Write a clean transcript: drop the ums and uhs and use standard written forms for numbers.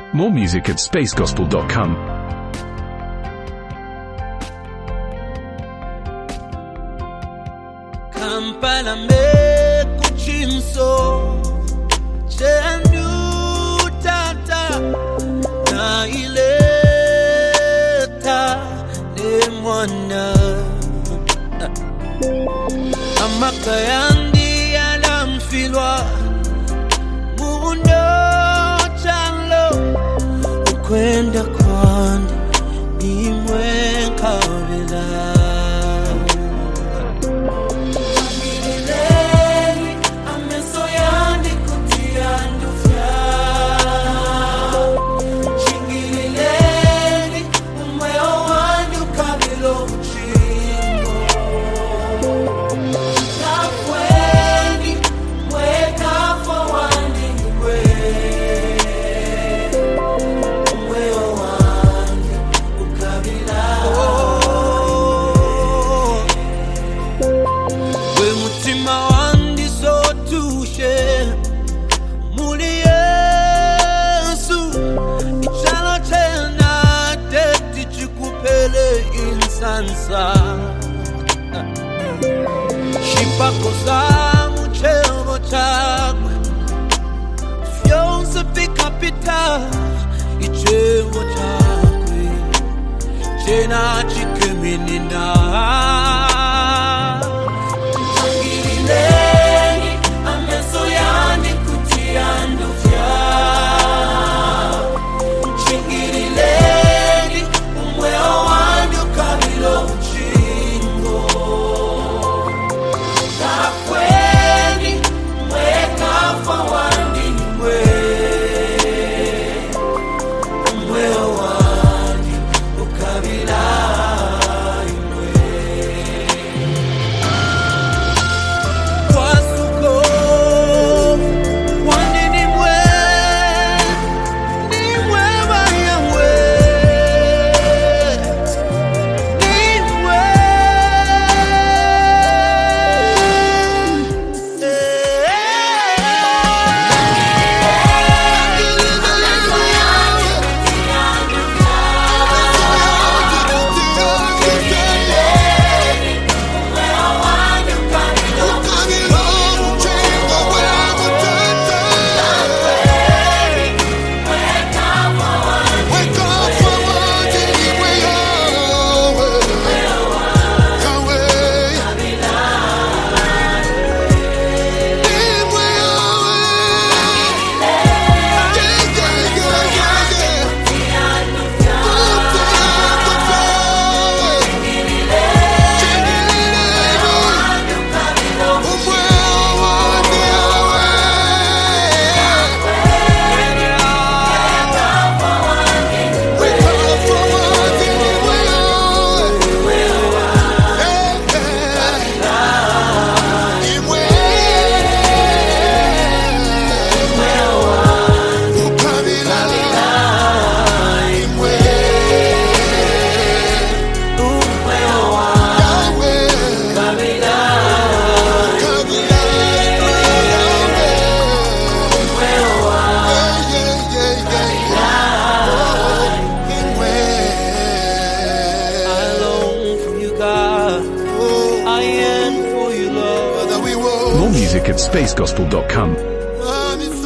More music at spacegospel.com. Kampala me kuchimso chenu tata na ileta le mwana amakayandi alamfilwa mundo chalo kwenda kwanda nimwe kabila Shipako zamu chelo chakwe Fyonse pikapita Ichelo chakwe Chena chikeminina Tangilileni amesoyani kutiando fya Chingilileni umweo wandu kabilo More music at spacegospel.com.